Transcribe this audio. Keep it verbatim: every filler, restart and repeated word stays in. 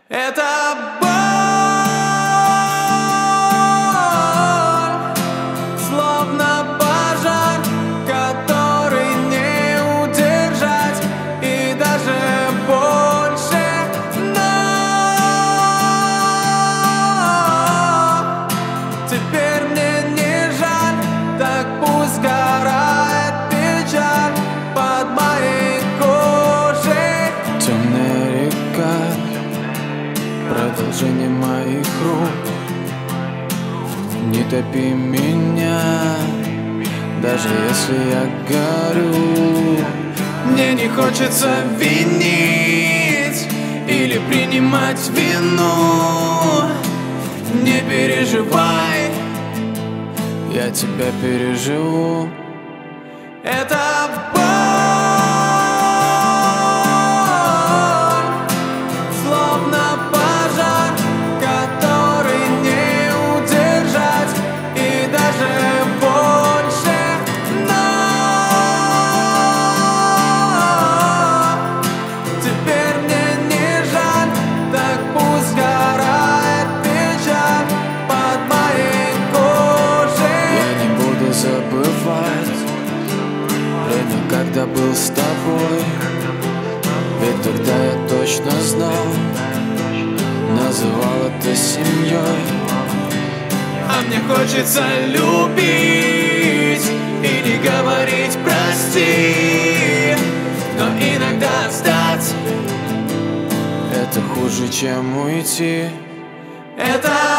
Это боль, словно пожар, который не удержать и даже больше. Но теперь мне не жаль, так пусть сгорает печаль под моей кожей. Темная река, продолжение моих рук. Не топи меня, даже если я горю. Мне не хочется винить или принимать вину. Не переживай, Я тебя переживу. это боль, словно пожар, который не удержать и даже больше. Но теперь мне не жаль, так пусть сгорает печаль под моей кожей. Я не буду забывать время, когда был с тобой. Ведь тогда я точно знал, называл это семьей. А мне хочется любить и не говорить прости, но иногда сдаться Это хуже, чем уйти. — это